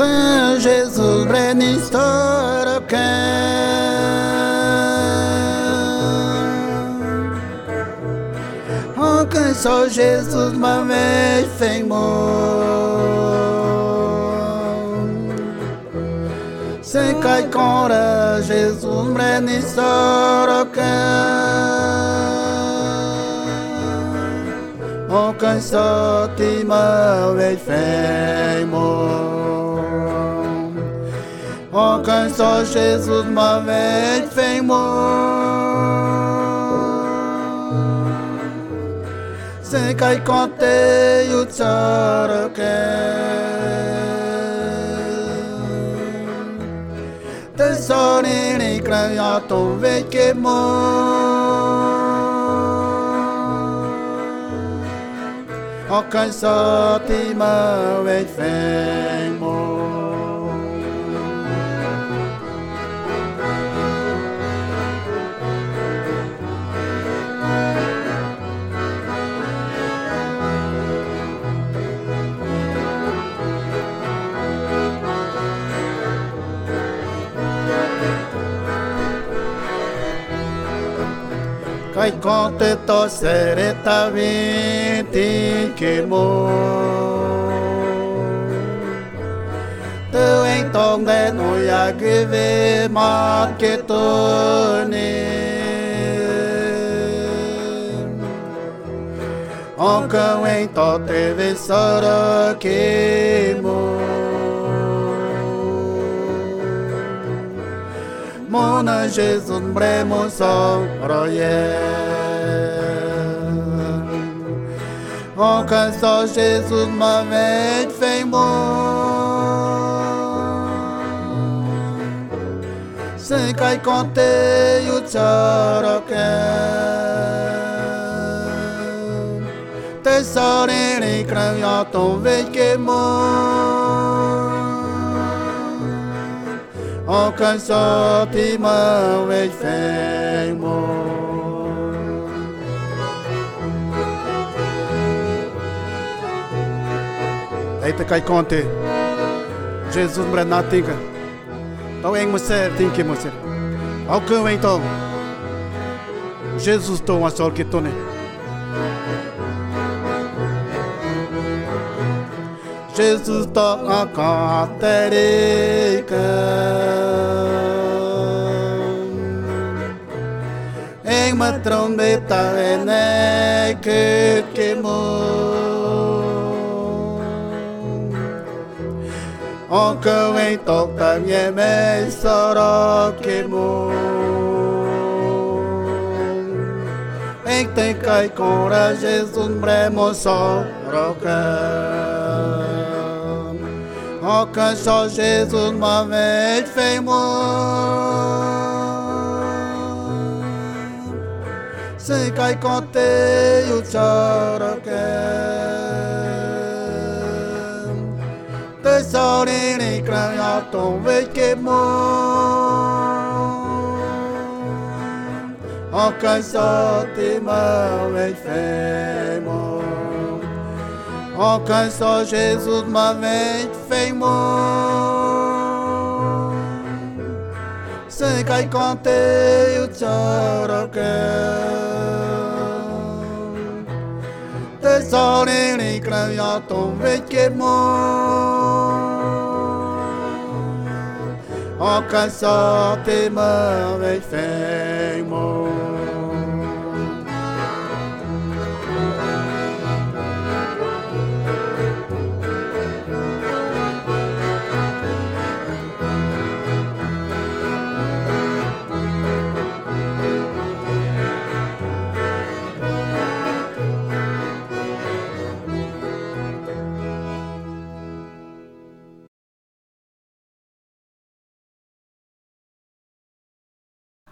Saint Jesus, brenne história que quem só Jesus uma vez fez sem cai cora Jesus brenne história que quem só te uma vez fez quem só Jesus uma vez fez sem cai contei o choro que te sorri ni cranha ton ve que quem só te uma vez fez Cai conte to sereta vinti que Teu em tông de no ya que ve mat que toni Cão em to teve sora que Mona Jesus bremo song roye quem só Jesus uma vez fez sem cai contei o choro que te sorri ni cranha ton ve que quem só te uma vez fez Eita cai conte Jesus brena tinga Tao em você tinha você Ao cão então Jesus tô a sol que tô né Jesus toca a caterica em uma trombeta ene que queimou cão em toca minha mãe soro queimou em tem cai cora Jesus bremo soro quem só Jesus uma vez fez sem cai contei o choro que te sorri ni cranha ton ve que quem só te uma vez fez quem só Jesus uma vez fez sem cai contei o choro que te sorri ni cranha ton ve que quem só te uma vez fez